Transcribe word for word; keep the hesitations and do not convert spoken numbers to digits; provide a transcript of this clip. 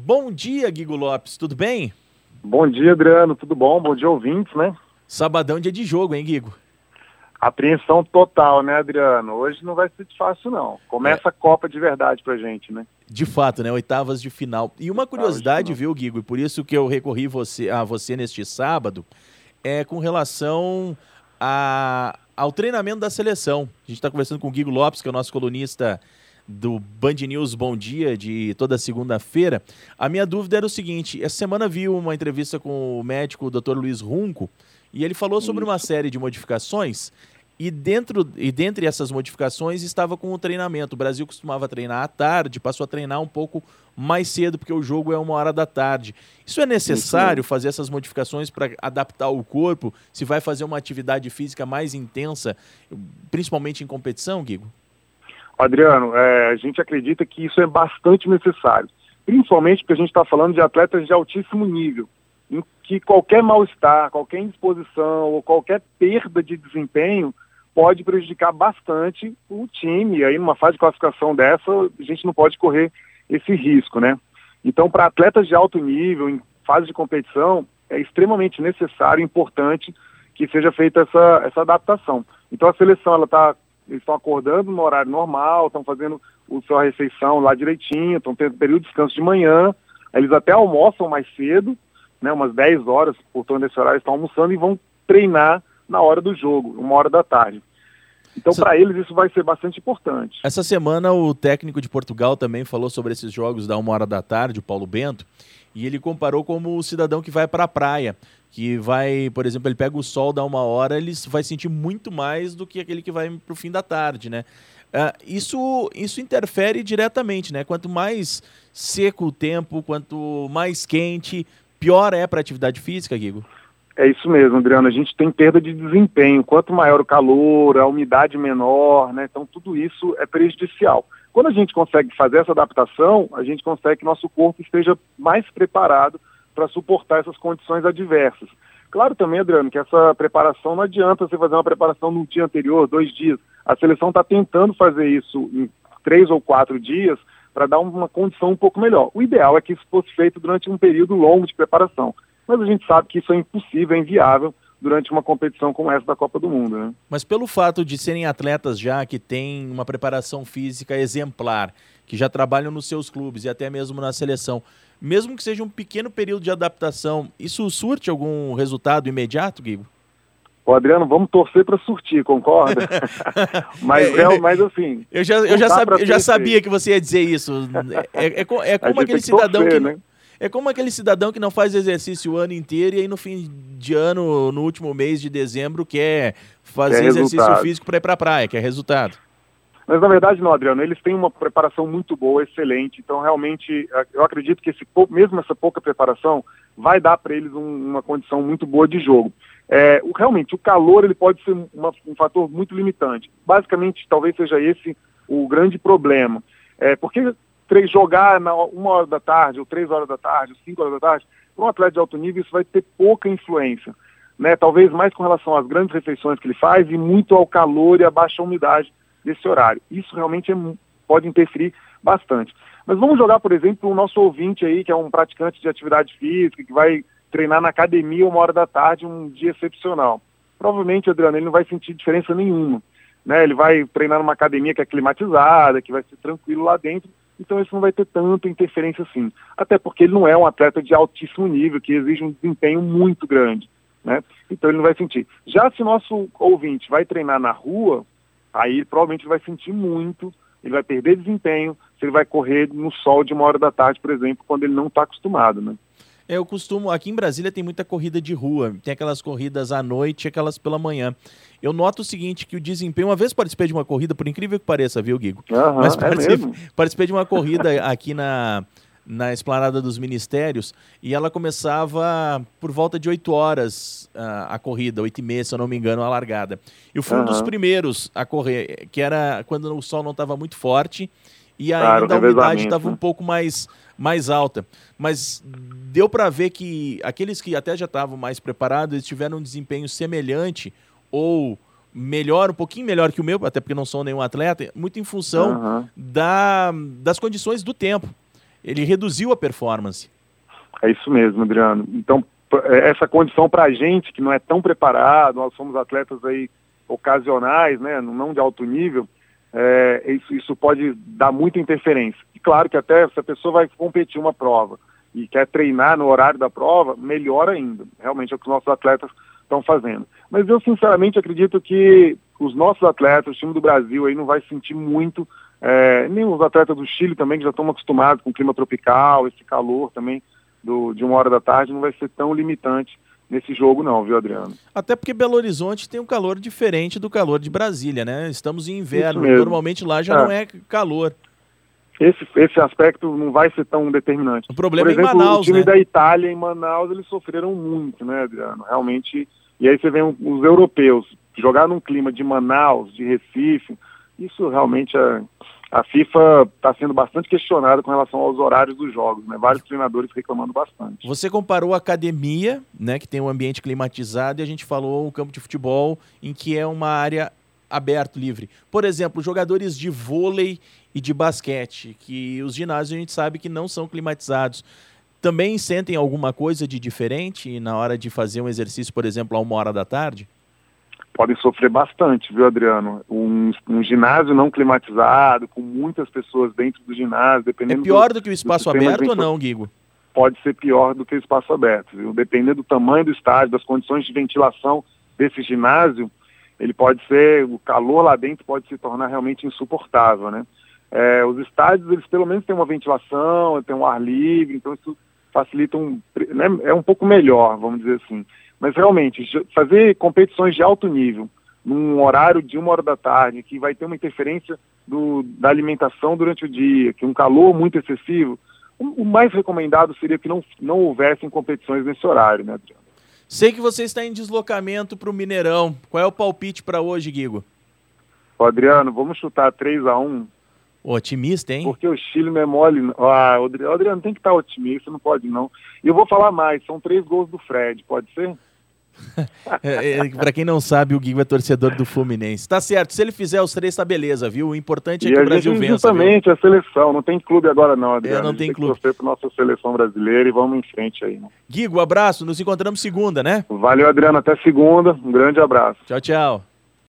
Bom dia, Guigo Lopes, tudo bem? Bom dia, Adriano, tudo bom? Bom dia, ouvintes, né? Sabadão, dia de jogo, hein, Guigo? Apreensão total, né, Adriano? Hoje não vai ser fácil, não. Começa é. a Copa de verdade pra gente, né? De fato, né? Oitavas de final. E uma curiosidade, viu, Guigo, e por isso que eu recorri você, a você neste sábado, é com relação a, ao treinamento da seleção. A gente está conversando com o Guigo Lopes, que é o nosso colunista do Band News Bom Dia, de toda segunda-feira. A minha dúvida era o seguinte: essa semana vi uma entrevista com o médico o doutor Luiz Runco, e ele falou sobre uma série de modificações, e, dentro, e dentre essas modificações estava com o treinamento. O Brasil costumava treinar à tarde, passou a treinar um pouco mais cedo, porque o jogo é uma hora da tarde. Isso é necessário, fazer essas modificações para adaptar o corpo, se vai fazer uma atividade física mais intensa, principalmente em competição, Guigo? Adriano, é, a gente acredita que isso é bastante necessário, principalmente porque a gente está falando de atletas de altíssimo nível, em que qualquer mal-estar, qualquer indisposição ou qualquer perda de desempenho pode prejudicar bastante o time. E aí, numa fase de classificação dessa, a gente não pode correr esse risco, né? Então, para atletas de alto nível, em fase de competição, é extremamente necessário e importante que seja feita essa, essa adaptação. Então, a seleção, ela está... Eles estão acordando no horário normal, estão fazendo a sua refeição lá direitinho, estão tendo período de descanso de manhã, eles até almoçam mais cedo, né, umas dez horas por torno desse horário, estão almoçando e vão treinar na hora do jogo, uma hora da tarde. Então, para eles, isso vai ser bastante importante. Essa semana, o técnico de Portugal também falou sobre esses jogos da uma hora da tarde, o Paulo Bento, e ele comparou como o cidadão que vai para a praia, que vai, por exemplo, ele pega o sol, dá uma hora, ele vai sentir muito mais do que aquele que vai para o fim da tarde, né? Uh, isso, isso interfere diretamente, né? Quanto mais seco o tempo, quanto mais quente, pior é para a atividade física, Guigo? É isso mesmo, Adriano. A gente tem perda de desempenho. Quanto maior o calor, a umidade menor, né? Então tudo isso é prejudicial. Quando a gente consegue fazer essa adaptação, a gente consegue que nosso corpo esteja mais preparado para suportar essas condições adversas. Claro também, Adriano, que essa preparação não adianta você fazer uma preparação no dia anterior, dois dias. A seleção está tentando fazer isso em três ou quatro dias para dar uma condição um pouco melhor. O ideal é que isso fosse feito durante um período longo de preparação. Mas a gente sabe que isso é impossível, é inviável durante uma competição como essa da Copa do Mundo, né? Mas pelo fato de serem atletas já que têm uma preparação física exemplar, que já trabalham nos seus clubes e até mesmo na seleção, mesmo que seja um pequeno período de adaptação, isso surte algum resultado imediato, Guigo? Ô, Adriano, vamos torcer para surtir, concorda? mas, é, mas assim... Eu já, eu já, sabia, eu já sabia que você ia dizer isso. É, é, é, é como aquele cidadão torcer, que... Né? É como aquele cidadão que não faz exercício o ano inteiro e aí no fim de ano, no último mês de dezembro, quer fazer é exercício físico para ir para a praia, que é resultado. Mas na verdade não, Adriano, eles têm uma preparação muito boa, excelente, então realmente eu acredito que esse, mesmo essa pouca preparação vai dar para eles um, uma condição muito boa de jogo. É, o, realmente, o calor ele pode ser uma, um fator muito limitante. Basicamente, talvez seja esse o grande problema. É, porque jogar na uma hora da tarde, ou três horas da tarde, ou cinco horas da tarde, para um atleta de alto nível isso vai ter pouca influência, né? Talvez mais com relação às grandes refeições que ele faz e muito ao calor e à baixa umidade desse horário. Isso realmente é, pode interferir bastante. Mas vamos jogar, por exemplo, o nosso ouvinte aí, que é um praticante de atividade física, que vai treinar na academia uma hora da tarde, um dia excepcional. Provavelmente, Adriano, ele não vai sentir diferença nenhuma, né? Ele vai treinar numa academia que é climatizada, que vai ser tranquilo lá dentro, então isso não vai ter tanta interferência assim. Até porque ele não é um atleta de altíssimo nível, que exige um desempenho muito grande, né? Então ele não vai sentir. Já se nosso ouvinte vai treinar na rua, aí provavelmente ele vai sentir muito, ele vai perder desempenho, se ele vai correr no sol de uma hora da tarde, por exemplo, quando ele não está acostumado, né? Eu costumo, aqui em Brasília tem muita corrida de rua, tem aquelas corridas à noite e aquelas pela manhã. Eu noto o seguinte, que o desempenho, uma vez participei de uma corrida, por incrível que pareça, viu, Guigo? Uhum, Mas participei, é mesmo? participei de uma corrida aqui na, na Esplanada dos Ministérios e ela começava por volta de oito horas a, a corrida, oito e meia, se eu não me engano, a largada. Eu fui uhum. um dos primeiros a correr, que era quando o sol não estava muito forte e ainda claro, a umidade estava um pouco mais, mais alta. Mas deu para ver que aqueles que até já estavam mais preparados, eles tiveram um desempenho semelhante ou melhor, um pouquinho melhor que o meu, até porque não sou nenhum atleta, muito em função uhum. da, das condições do tempo. ele reduziu a performance. É isso mesmo, Adriano. Então, essa condição para a gente que não é tão preparado, nós somos atletas aí ocasionais, né, não de alto nível, é, isso, isso pode dar muita interferência. E claro que até se a pessoa vai competir uma prova e quer treinar no horário da prova, melhor ainda. Realmente é o que os nossos atletas estão fazendo. Mas eu sinceramente acredito que os nossos atletas, o time do Brasil aí não vai sentir muito, é, nem os atletas do Chile também, que já estão acostumados com o clima tropical, esse calor também do, de uma hora da tarde, não vai ser tão limitante nesse jogo não, viu, Adriano? Até porque Belo Horizonte tem um calor diferente do calor de Brasília, né? Estamos em inverno, normalmente lá já é. não é calor. Esse, esse aspecto não vai ser tão determinante. O problema Por exemplo, é em Manaus, o time né? da Itália em Manaus, eles sofreram muito, né, Adriano? Realmente, e aí você vê um, os europeus jogar num clima de Manaus, de Recife, isso realmente é... A FIFA está sendo bastante questionada com relação aos horários dos jogos, né? Vários treinadores reclamando bastante. Você comparou a academia, né, que tem um ambiente climatizado, e a gente falou o campo de futebol, em que é uma área aberta, livre. Por exemplo, jogadores de vôlei e de basquete, que os ginásios a gente sabe que não são climatizados. Também sentem alguma coisa de diferente na hora de fazer um exercício, por exemplo, a uma hora da tarde? Podem sofrer bastante, viu, Adriano? Um, um ginásio não climatizado, com muitas pessoas dentro do ginásio, dependendo... É pior do, do que o espaço aberto ou não, Guigo? Pode ser pior do que o espaço aberto, viu? Dependendo do tamanho do estádio, das condições de ventilação desse ginásio, ele pode ser... O calor lá dentro pode se tornar realmente insuportável, né? É, os estádios, eles pelo menos têm uma ventilação, tem um ar livre, então isso facilita um... Né, é um pouco melhor, vamos dizer assim. Mas realmente, fazer competições de alto nível, num horário de uma hora da tarde, que vai ter uma interferência do, da alimentação durante o dia, que um calor muito excessivo, o, o mais recomendado seria que não, não houvessem competições nesse horário, né, Adriano? Sei que você está em deslocamento para o Mineirão. Qual é o palpite para hoje, Guigo? Ô, Adriano, vamos chutar três a um. Otimista, hein? Porque o Chile não é mole. Ah, o Adriano tem que estar otimista, não pode não. E eu vou falar mais, são três gols do Fred, pode ser? é, é, para quem não sabe, o Guigo é torcedor do Fluminense. Tá certo, se ele fizer os três, tá beleza, viu? O importante é e que o Brasil gente, vença. Justamente, viu? A seleção, não tem clube agora não, Adriano. É, não tem, tem clube. que torcer para nossa seleção brasileira e vamos em frente aí. Né? Guigo, abraço, nos encontramos segunda, né? Valeu, Adriano, até segunda, um grande abraço. Tchau, tchau.